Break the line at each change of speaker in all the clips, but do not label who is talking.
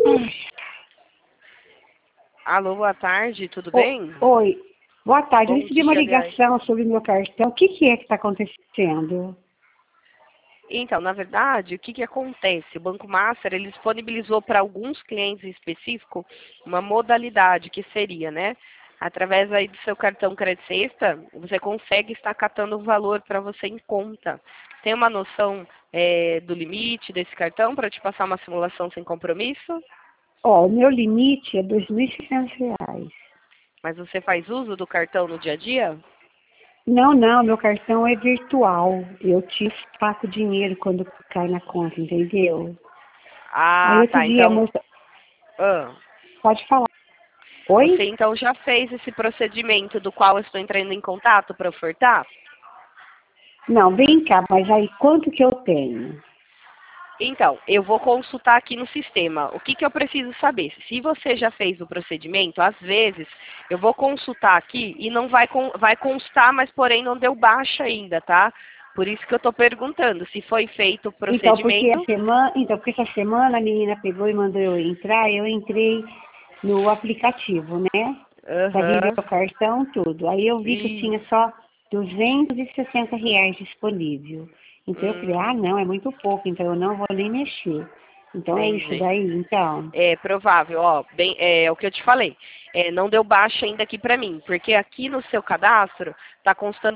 Alô, boa tarde, tudo bem?
Oi, boa tarde. Eu
Bom
recebi uma
dia,
ligação sobre o meu cartão. O que é que está acontecendo?
Então, na verdade, o que acontece? O Banco Master, ele disponibilizou para alguns clientes em específico uma modalidade que seria, né? Através aí do seu cartão Crédito Sexta, você consegue estar catando o valor para você em conta. Tem uma noção do limite desse cartão para te passar uma simulação sem compromisso?
Ó, o meu limite é R$ 2.600.
Mas você faz uso do cartão no dia a dia?
Não, meu cartão é virtual. Eu te pago dinheiro quando cai na conta, entendeu? Aí
Ah,
outro
tá.
dia a
Então,
moça...
ah,
Pode falar. Oi?
você então já fez esse procedimento do qual eu estou entrando em contato para ofertar?
Não, vem cá, mas aí quanto que eu tenho?
Então, eu vou consultar aqui no sistema. O que eu preciso saber? Se você já fez o procedimento, às vezes eu vou consultar aqui e não vai constar, mas porém não deu baixa ainda, tá? Por isso que eu estou perguntando se foi feito o procedimento.
Porque essa semana a menina pegou e mandou eu entrar, eu entrei no aplicativo, né? Para ver
Aham.
meu cartão, tudo. Aí eu vi que eu tinha
Isso.
só R$ 260 disponível. Então eu falei, ah,
Hum,
não, é muito pouco, então eu não vou nem mexer. Então é isso
entendi.
daí, então.
É provável, ó, bem, é o que eu te falei. Não deu baixa ainda aqui para mim, porque aqui no seu cadastro está constando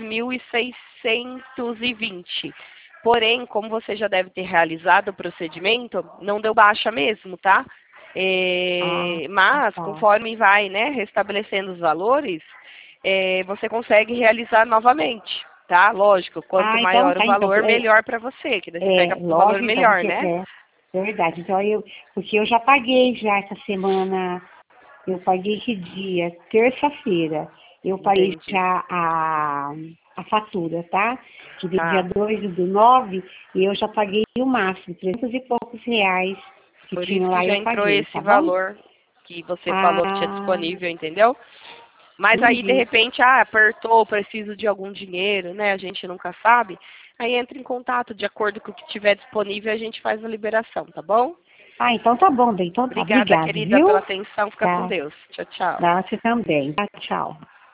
2.620. Porém, como você já deve ter realizado o procedimento, não deu baixa mesmo, tá?
Ah,
Mas,
tá.
conforme vai, né, restabelecendo os valores, você consegue realizar novamente, tá? Lógico, quanto
Ah, então
maior o
tá, então.
valor, melhor para você, que daí você pega um valor
Lógico, então,
melhor,
porque
né?
é verdade. Então porque eu já paguei já essa semana. Eu paguei que dia? Terça-feira. Eu paguei
Entendi.
já a fatura, tá? Que deu dia
Tá.
2/9 e eu já paguei o máximo, 300 e poucos reais que
Por
tinha
isso que
lá,
já
eu
entrou
paguei,
esse
tá bom?
valor que você falou que tinha
Ah,
disponível, entendeu? Mas aí, de
entendi.
repente, apertou, preciso de algum dinheiro, né? A gente nunca sabe. Aí entra em contato, de acordo com o que tiver disponível, a gente faz a liberação, tá bom?
Ah, então tá bom, bem. Então tá.
Obrigada,
Obrigado,
querida, pela
viu?
atenção. Fica com
Tá.
Deus. Tchau, tchau.
Dá você também. Tá, tchau.